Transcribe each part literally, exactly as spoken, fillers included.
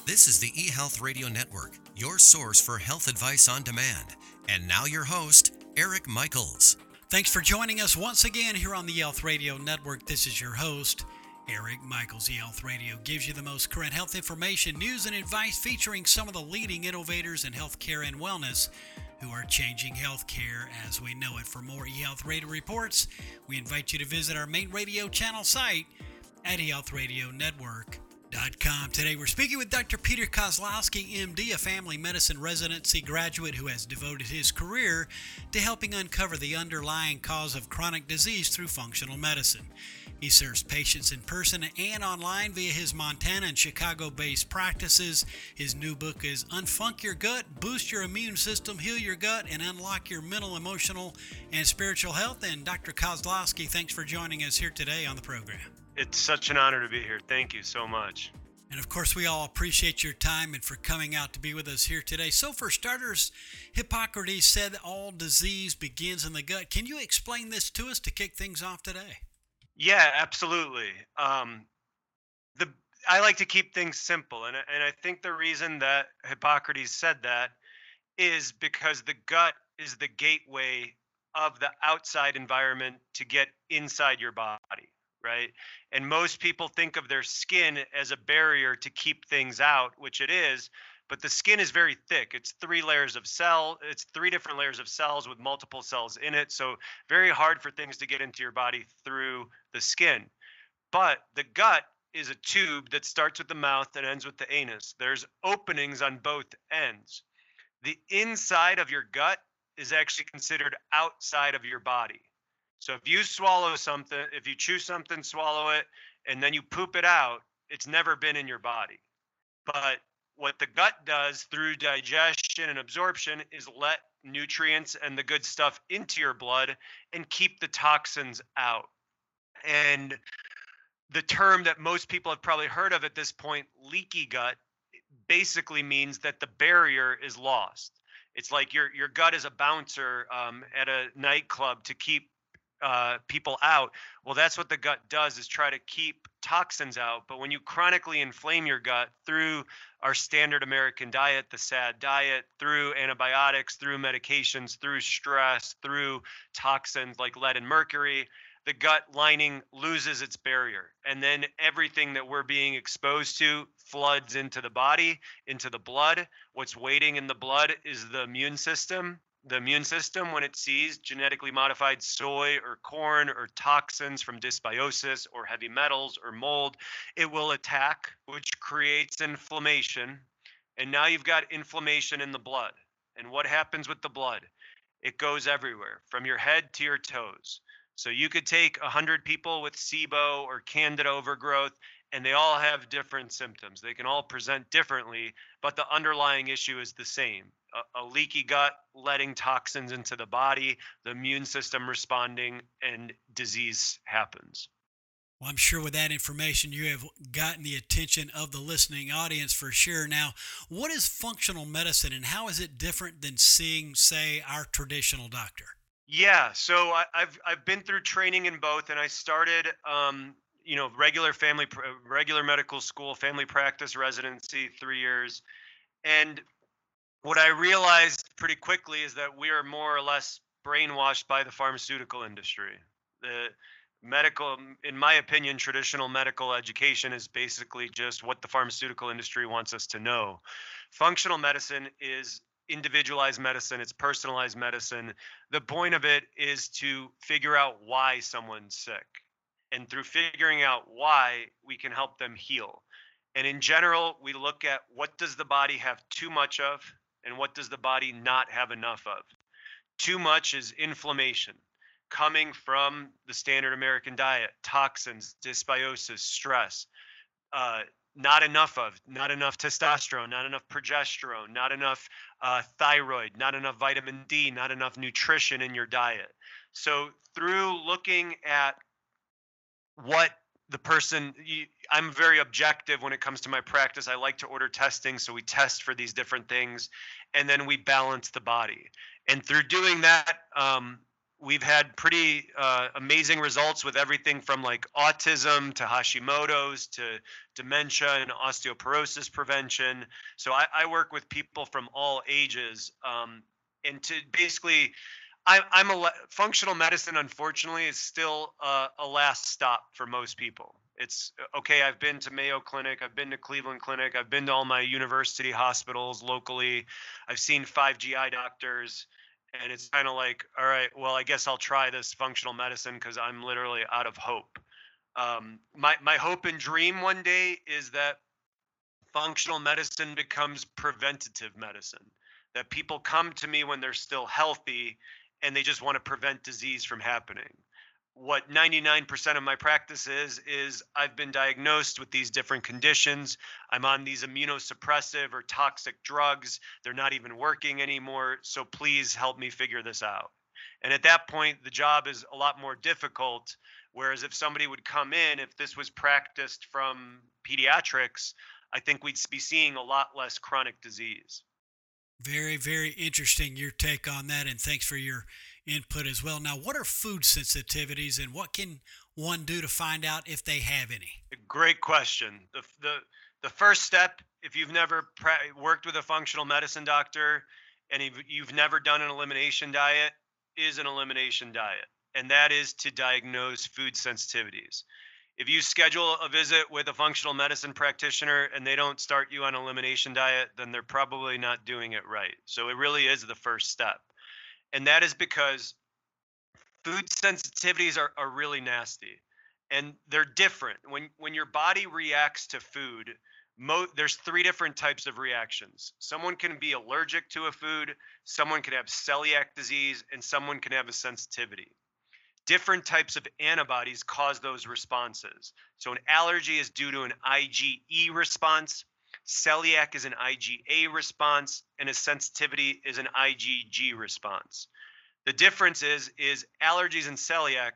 This is the eHealth Radio Network, your source for health advice on demand. And now your host, Eric Michaels. Thanks for joining us once again here on the eHealth Radio Network. This is your host, Eric Michaels. eHealth Radio gives you the most current health information, news, and advice featuring some of the leading innovators in healthcare and wellness who are changing healthcare as we know it. For more eHealth Radio reports, we invite you to visit our main radio channel site at e health radio network dot com. Today we're speaking with Doctor Peter Kozlowski, M D, a family medicine residency graduate who has devoted his career to helping uncover the underlying cause of chronic disease through functional medicine. He serves patients in person and online via his Montana and Chicago-based practices. His new book is Unfunk Your Gut, Boost Your Immune System, Heal Your Gut, and Unlock Your Mental, Emotional, and Spiritual Health. And Doctor Kozlowski, thanks for joining us here today on the program. It's such an honor to be here. Thank you so much. And of course, we all appreciate your time and for coming out to be with us here today. So for starters, Hippocrates said that all disease begins in the gut. Can you explain this to us to kick things off today? Yeah, absolutely. Um, the I like to keep things simple, and and I think the reason that Hippocrates said that is because the gut is the gateway of the outside environment to get inside your body, right? And most people think of their skin as a barrier to keep things out, which it is, but the skin is very thick. It's three layers of cell, it's three different layers of cells with multiple cells in it. So very hard for things to get into your body through the skin. But the gut is a tube that starts with the mouth and ends with the anus. There's openings on both ends. The inside of your gut is actually considered outside of your body. So if you swallow something, if you chew something, swallow it, and then you poop it out, it's never been in your body. But what the gut does through digestion and absorption is let nutrients and the good stuff into your blood and keep the toxins out. And the term that most people have probably heard of at this point, leaky gut, basically means that the barrier is lost. It's like your your gut is a bouncer um, at a nightclub to keep uh, people out. Well, that's what the gut does, is try to keep toxins out. But when you chronically inflame your gut through our standard American diet, the SAD diet, through antibiotics, through medications, through stress, through toxins like lead and mercury, the gut lining loses its barrier. And then everything that we're being exposed to floods into the body, into the blood. What's waiting in the blood is the immune system. The immune system, when it sees genetically modified soy or corn or toxins from dysbiosis or heavy metals or mold, it will attack, which creates inflammation. And now you've got inflammation in the blood. And what happens with the blood? It goes everywhere, from your head to your toes. So you could take one hundred people with SIBO or Candida overgrowth, and they all have different symptoms. They can all present differently, but the underlying issue is the same. A, a leaky gut, letting toxins into the body, the immune system responding, and disease happens. Well, I'm sure with that information, you have gotten the attention of the listening audience for sure. Now, what is functional medicine, and how is it different than seeing, say, our traditional doctor? Yeah, so I, I've I've been through training in both, and I started, um, you know, regular family, regular medical school, family practice residency, three years, and what I realized pretty quickly is that we are more or less brainwashed by the pharmaceutical industry. The medical, in my opinion, traditional medical education is basically just what the pharmaceutical industry wants us to know. Functional medicine is individualized medicine, it's personalized medicine. The point of it is to figure out why someone's sick. And through figuring out why, we can help them heal. And in general, we look at what does the body have too much of and what does the body not have enough of. Too much is inflammation coming from the standard American diet, toxins, dysbiosis, stress. Uh, not enough of, not enough testosterone, not enough progesterone, not enough uh, thyroid, not enough vitamin D, not enough nutrition in your diet. So through looking at what the person, you, I'm very objective when it comes to my practice. I like to order testing, so we test for these different things, and then we balance the body. And through doing that, um, we've had pretty uh, amazing results with everything from like autism to Hashimoto's to dementia and osteoporosis prevention. So I, I work with people from all ages, um, and to basically I, I'm a le- functional medicine. Unfortunately, is still uh, a last stop for most people. It's uh, okay. I've been to Mayo Clinic. I've been to Cleveland Clinic. I've been to all my university hospitals locally. I've seen five G I doctors, and it's kind of like, all right, well, I guess I'll try this functional medicine because I'm literally out of hope. Um, my my hope and dream one day is that functional medicine becomes preventative medicine. That people come to me when they're still healthy and they just want to prevent disease from happening. What ninety-nine percent of my practice is, is I've been diagnosed with these different conditions. I'm on these immunosuppressive or toxic drugs. They're not even working anymore. So please help me figure this out. And at that point, the job is a lot more difficult. Whereas if somebody would come in, if this was practiced from pediatrics, I think we'd be seeing a lot less chronic disease. Very, very interesting your take on that, and thanks for your input as well. Now, what are food sensitivities, and what can one do to find out if they have any? Great question. The the the first step, if you've never pra- worked with a functional medicine doctor and you've, you've never done an elimination diet, is an elimination diet, and that is to diagnose food sensitivities. If you schedule a visit with a functional medicine practitioner and they don't start you on an elimination diet, then they're probably not doing it right. So it really is the first step. And that is because food sensitivities are, are really nasty and they're different. When when your body reacts to food, mo- there's three different types of reactions. Someone can be allergic to a food, someone can have celiac disease, and someone can have a sensitivity. Different types of antibodies cause those responses. So an allergy is due to an IgE response, celiac is an IgA response, and a sensitivity is an IgG response. The difference is is allergies and celiac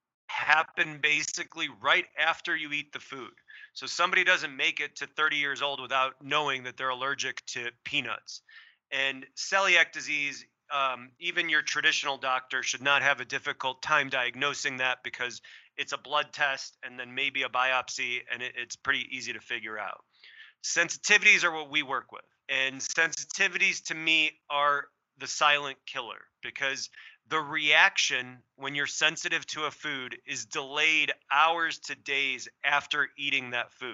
happen basically right after you eat the food. So somebody doesn't make it to thirty years old without knowing that they're allergic to peanuts. And celiac disease, um, even your traditional doctor should not have a difficult time diagnosing that because it's a blood test and then maybe a biopsy, and it, it's pretty easy to figure out. Sensitivities are what we work with. And sensitivities to me are the silent killer because the reaction when you're sensitive to a food is delayed hours to days after eating that food.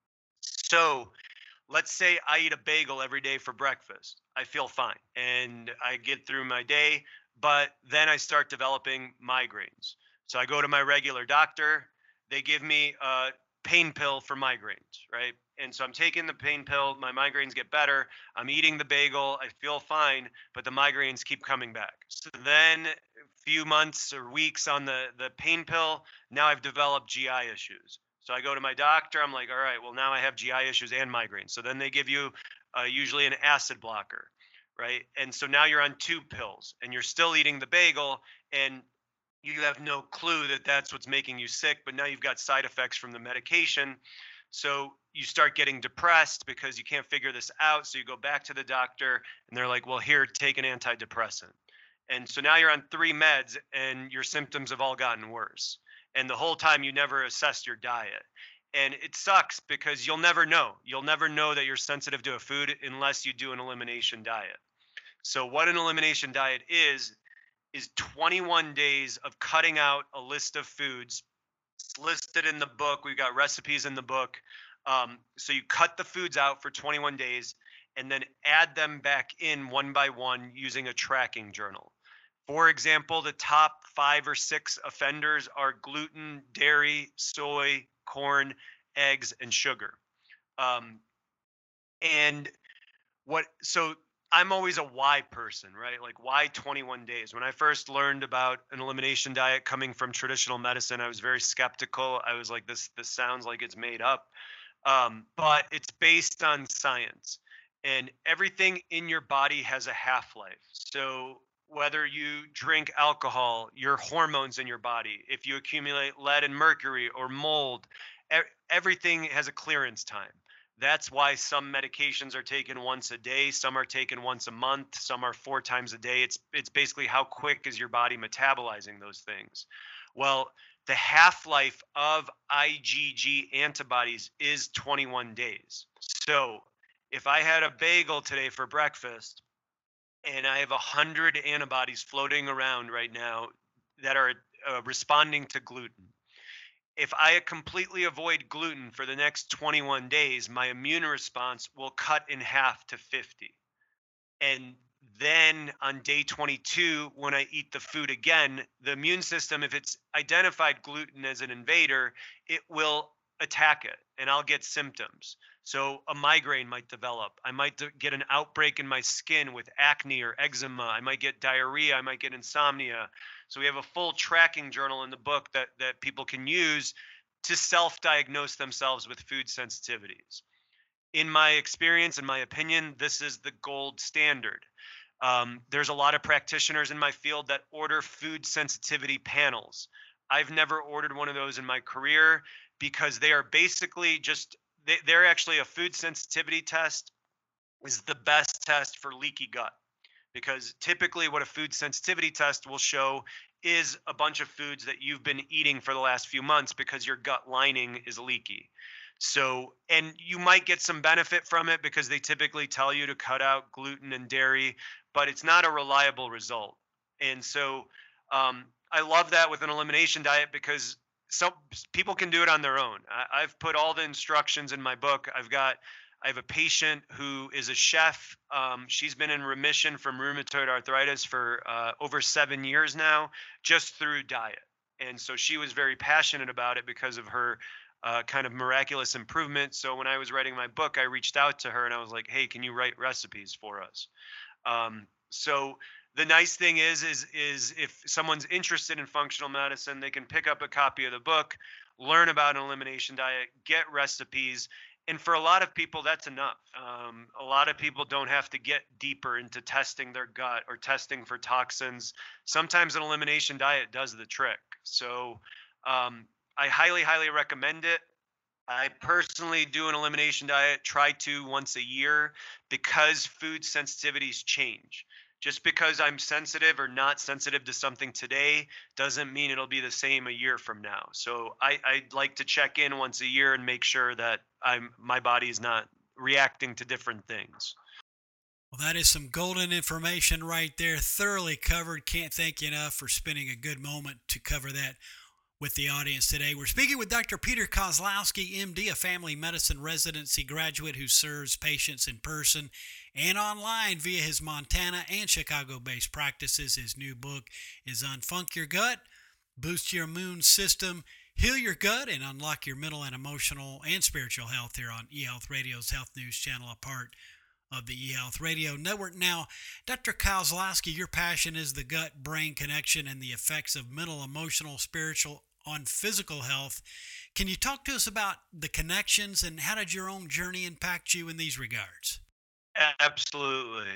So let's say I eat a bagel every day for breakfast. I feel fine and I get through my day, but then I start developing migraines. So I go to my regular doctor. They give me a pain pill for migraines, right? And so I'm taking the pain pill, my migraines get better. I'm eating the bagel, I feel fine, but the migraines keep coming back. So then a few months or weeks on the the pain pill, now I've developed G I issues. So I go to my doctor. I'm like, all right, well, now I have G I issues and migraines. So then they give you uh, usually an acid blocker, right? And so now you're on two pills and you're still eating the bagel and you have no clue that that's what's making you sick. But now you've got side effects from the medication. So you start getting depressed because you can't figure this out. So you go back to the doctor and they're like, well, here, take an antidepressant. And so now you're on three meds and your symptoms have all gotten worse. And the whole time you never assessed your diet. And it sucks because you'll never know. You'll never know that you're sensitive to a food unless you do an elimination diet. So what an elimination diet is, is twenty-one days of cutting out a list of foods. It's listed in the book. We've got recipes in the book. Um, so you cut the foods out for twenty-one days and then add them back in one by one using a tracking journal. For example, the top five or six offenders are gluten, dairy, soy, corn, eggs, and sugar. Um, and what, so I'm always a why person, right? Like, why twenty-one days? When I first learned about an elimination diet coming from traditional medicine, I was very skeptical. I was like, this, this sounds like it's made up. Um, but it's based on science, and everything in your body has a half life. So whether you drink alcohol, your hormones in your body, if you accumulate lead and mercury or mold, e- everything has a clearance time. That's why some medications are taken once a day, some are taken once a month, some are four times a day. It's it's basically how quick is your body metabolizing those things. Well, the half-life of IgG antibodies is twenty-one days. So, if I had a bagel today for breakfast and I have one hundred antibodies floating around right now that are uh, responding to gluten, if I completely avoid gluten for the next twenty-one days, my immune response will cut in half to fifty. And then on day twenty-two, when I eat the food again, the immune system, if it's identified gluten as an invader, it will attack it and I'll get symptoms. So a migraine might develop. I might de- get an outbreak in my skin with acne or eczema. I might get diarrhea. I might get insomnia. So we have a full tracking journal in the book that, that people can use to self-diagnose themselves with food sensitivities. In my experience, in my opinion, this is the gold standard. Um, there's a lot of practitioners in my field that order food sensitivity panels. I've never ordered one of those in my career because they are basically just, they, they're actually a food sensitivity test is the best test for leaky gut. Because typically what a food sensitivity test will show is a bunch of foods that you've been eating for the last few months because your gut lining is leaky. So, and you might get some benefit from it because they typically tell you to cut out gluten and dairy, but it's not a reliable result. And so, um, I love that with an elimination diet because some people can do it on their own. I, I've put all the instructions in my book. I've got, I have a patient who is a chef. Um, she's been in remission from rheumatoid arthritis for uh, over seven years now, just through diet. And so she was very passionate about it because of her uh, kind of miraculous improvement. So when I was writing my book, I reached out to her and I was like, "Hey, can you write recipes for us?" Um, so the nice thing is, is, is if someone's interested in functional medicine, they can pick up a copy of the book, learn about an elimination diet, get recipes. And for a lot of people, that's enough. Um, a lot of people don't have to get deeper into testing their gut or testing for toxins. Sometimes an elimination diet does the trick. So um, I highly, highly recommend it. I personally do an elimination diet, try to once a year because food sensitivities change. Just because I'm sensitive or not sensitive to something today doesn't mean it'll be the same a year from now. So I, I like to check in once a year and make sure that I'm my body is not reacting to different things. Well, that is some golden information right there, thoroughly covered. Can't thank you enough for spending a good moment to cover that with the audience today. We're speaking with Doctor Peter Kozlowski, M D, a family medicine residency graduate who serves patients in person and online via his Montana and Chicago-based practices. His new book is Unfunk Your Gut, Boost Your Immune System, Heal Your Gut, and Unlock Your Mental and Emotional and Spiritual Health here on eHealth Radio's Health News Channel, a part of the eHealth Radio Network. Now, Doctor Kozlowski, your passion is the gut-brain connection and the effects of mental, emotional, spiritual, on physical health. Can you talk to us about the connections and how did your own journey impact you in these regards? Absolutely.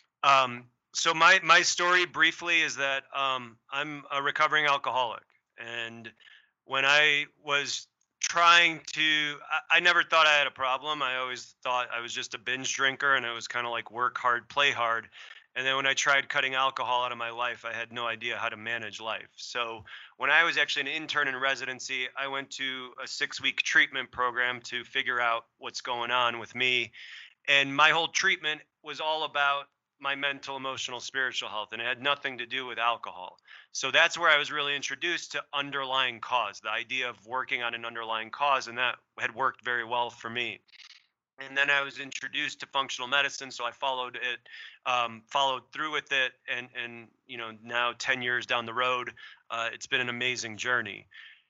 Um, so my my story briefly is that um, I'm a recovering alcoholic, and when I was trying to, I, I never thought I had a problem. I always thought I was just a binge drinker, and it was kind of like work hard, play hard. And then when I tried cutting alcohol out of my life, I had no idea how to manage life. So when I was actually an intern in residency, I went to a six-week treatment program to figure out what's going on with me. And my whole treatment was all about my mental, emotional, spiritual health, and it had nothing to do with alcohol. So that's where I was really introduced to underlying cause, the idea of working on an underlying cause, and that had worked very well for me. And then I was introduced to functional medicine, so I followed it, um, followed through with it, and and you know now ten years down the road, uh, it's been an amazing journey.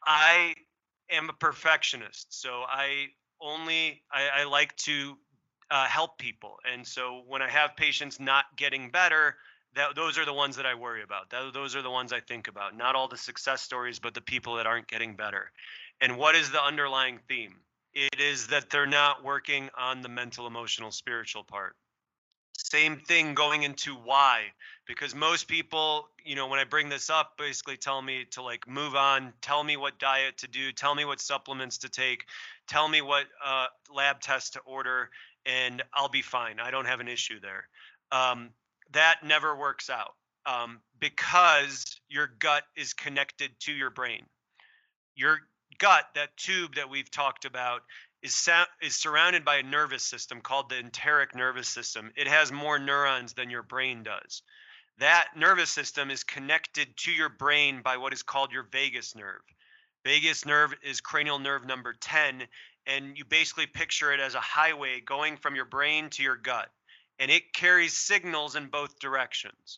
I am a perfectionist, so I only I, I like to uh, help people, and so when I have patients not getting better, that those are the ones that I worry about. That, those are the ones I think about. Not all the success stories, but the people that aren't getting better. And what is the underlying theme? It is that they're not working on the mental, emotional, spiritual part. Same thing going into why, because most people, you know, when I bring this up, basically tell me to like move on, tell me what diet to do, tell me what supplements to take, tell me what uh, lab tests to order, and I'll be fine. I don't have an issue there. Um, that never works out um, because your gut is connected to your brain. Your gut, that tube that we've talked about, is sa- is surrounded by a nervous system called the enteric nervous system. It has more neurons than your brain does. That nervous system is connected to your brain by what is called your vagus nerve. Vagus nerve is cranial nerve number ten, and you basically picture it as a highway going from your brain to your gut, and it carries signals in both directions.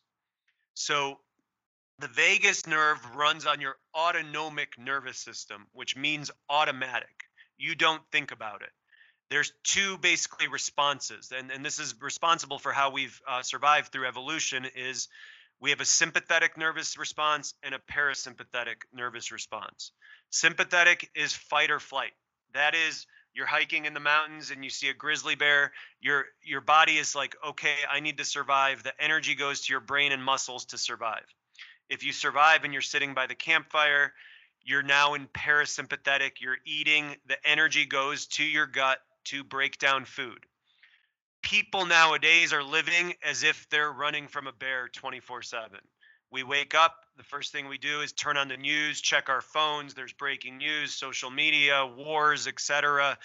So the vagus nerve runs on your autonomic nervous system, which means automatic. You don't think about it. There's two basically responses, and, and this is responsible for how we've uh, survived through evolution, is we have a sympathetic nervous response and a parasympathetic nervous response. Sympathetic is fight or flight. That is, you're hiking in the mountains and you see a grizzly bear, your your body is like, okay, I need to survive. The energy goes to your brain and muscles to survive. If you survive and you're sitting by the campfire, you're now in parasympathetic, you're eating, the energy goes to your gut to break down food. People nowadays are living as if they're running from a bear twenty-four seven. We wake up, the first thing we do is turn on the news, check our phones, there's breaking news, social media, wars, et cetera.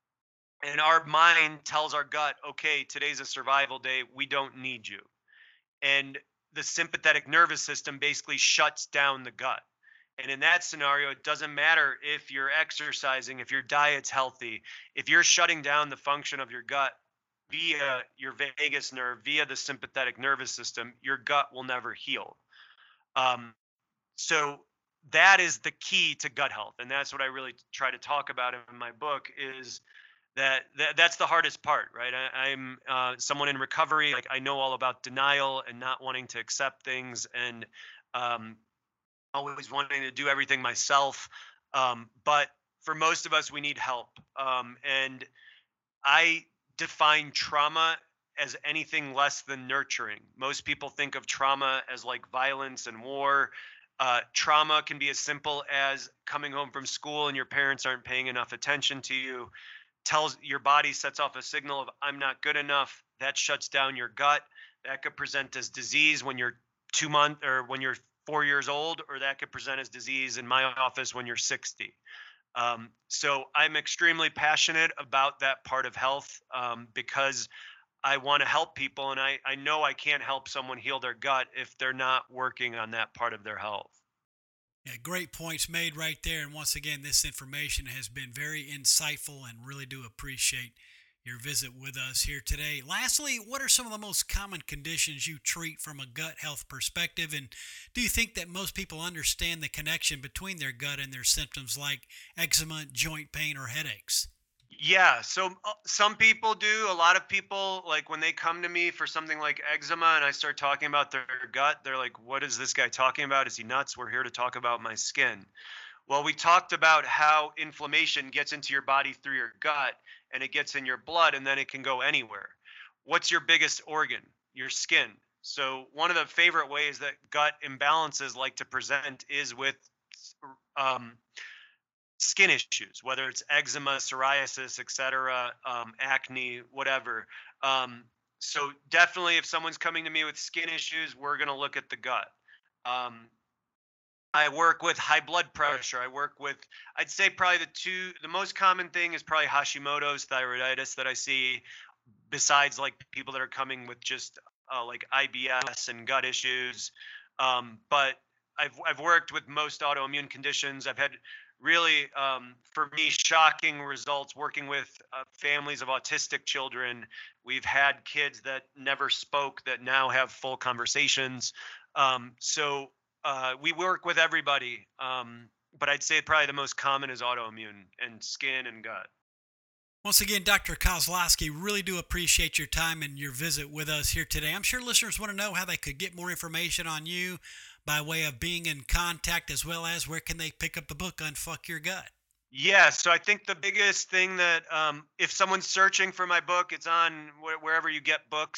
And our mind tells our gut, okay, today's a survival day, we don't need you. And the sympathetic nervous system basically shuts down the gut. And in that scenario, it doesn't matter if you're exercising, if your diet's healthy, if you're shutting down the function of your gut via your vagus nerve, via the sympathetic nervous system, your gut will never heal. Um, so that is the key to gut health. And that's what I really try to talk about in my book, is that, that that's the hardest part, right? I, I'm uh, someone in recovery. Like, I know all about denial and not wanting to accept things, and um, always wanting to do everything myself. Um, but for most of us, we need help. Um, and I define trauma as anything less than nurturing. Most people think of trauma as like violence and war. Uh, trauma can be as simple as coming home from school and your parents aren't paying enough attention to you. Tells your body, sets off a signal of I'm not good enough. That shuts down your gut. That could present as disease when you're two months or when you're four years old, or that could present as disease in my office when you're sixty. Um, so I'm extremely passionate about that part of health um, because I want to help people, and I, I know I can't help someone heal their gut if they're not working on that part of their health. Yeah, great points made right there. And once again, this information has been very insightful, and really do appreciate your visit with us here today. Lastly, what are some of the most common conditions you treat from a gut health perspective? And do you think that most people understand the connection between their gut and their symptoms like eczema, joint pain, or headaches? Yeah, so uh, some people do. A lot of people, like when they come to me for something like eczema and I start talking about their gut, they're like, what is this guy talking about? Is he nuts? We're here to talk about my skin. Well, we talked about how inflammation gets into your body through your gut, and it gets in your blood, and then it can go anywhere. What's your biggest organ? Your skin. So one of the favorite ways that gut imbalances like to present is with um, skin issues, whether it's eczema, psoriasis, et cetera, um, acne, whatever. Um, so definitely, if someone's coming to me with skin issues, we're going to look at the gut. Um, I work with high blood pressure. I work with, I'd say probably the two, the most common thing is probably Hashimoto's thyroiditis that I see, besides like people that are coming with just uh, like I B S and gut issues. Um, but I've, I've worked with most autoimmune conditions. I've had really, um, for me, shocking results working with uh, families of autistic children. We've had kids that never spoke that now have full conversations. Um, so uh, we work with everybody, um, but I'd say probably the most common is autoimmune and skin and gut. Once again, Doctor Kozlowski, really do appreciate your time and your visit with us here today. I'm sure listeners want to know how they could get more information on you by way of being in contact, as well as where can they pick up the book Unfuck Your Gut? Yeah, so I think the biggest thing that um, if someone's searching for my book, it's on wh- wherever you get books.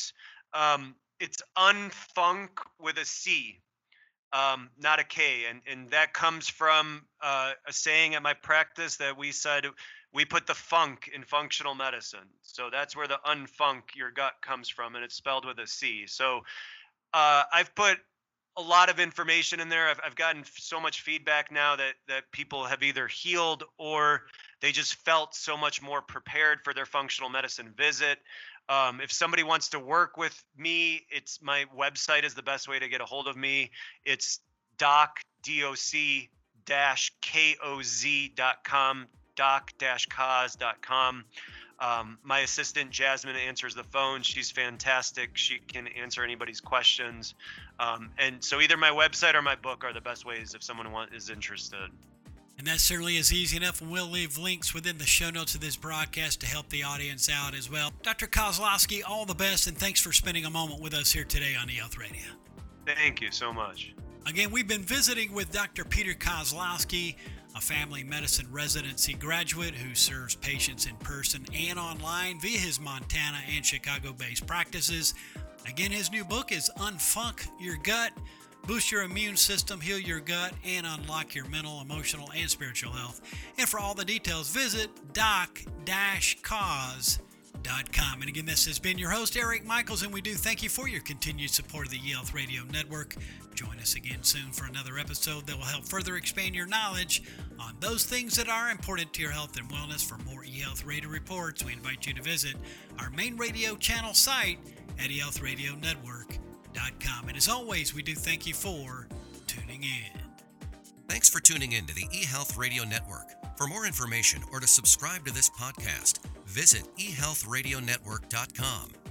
Um, it's unfunk with a C, um, not a K, and and that comes from uh, a saying at my practice that we said we put the funk in functional medicine. So that's where the unfunk your gut comes from, and it's spelled with a C. So uh, I've put a lot of information in there. I've, I've gotten f- so much feedback now that that people have either healed or they just felt so much more prepared for their functional medicine visit. Um, if somebody wants to work with me, it's my website is the best way to get a hold of me. It's doc doc dash koz dot com, doc dash cause dot com. Um, my assistant Jasmine answers the phone. She's fantastic. She can answer anybody's questions. Um, and so either my website or my book are the best ways if someone want, is interested. And that certainly is easy enough, and we'll leave links within the show notes of this broadcast to help the audience out as well. Doctor Kozlowski, all the best, and thanks for spending a moment with us here today on eHealth Radio. Thank you so much. Again, we've been visiting with Doctor Peter Kozlowski, a family medicine residency graduate who serves patients in person and online via his Montana and Chicago-based practices. Again, his new book is Unfunk Your Gut, Boost Your Immune System, Heal Your Gut, and Unlock Your Mental, Emotional, and Spiritual Health. And for all the details, visit doc dash cause dot com. And again, this has been your host, Eric Michaels, and we do thank you for your continued support of the eHealth Radio Network. Join us again soon for another episode that will help further expand your knowledge on those things that are important to your health and wellness. For more eHealth Radio reports, we invite you to visit our main radio channel site at e health radio network dot com. And as always, we do thank you for tuning in. Thanks for tuning in to the eHealth Radio Network. For more information or to subscribe to this podcast, visit e health radio network dot com.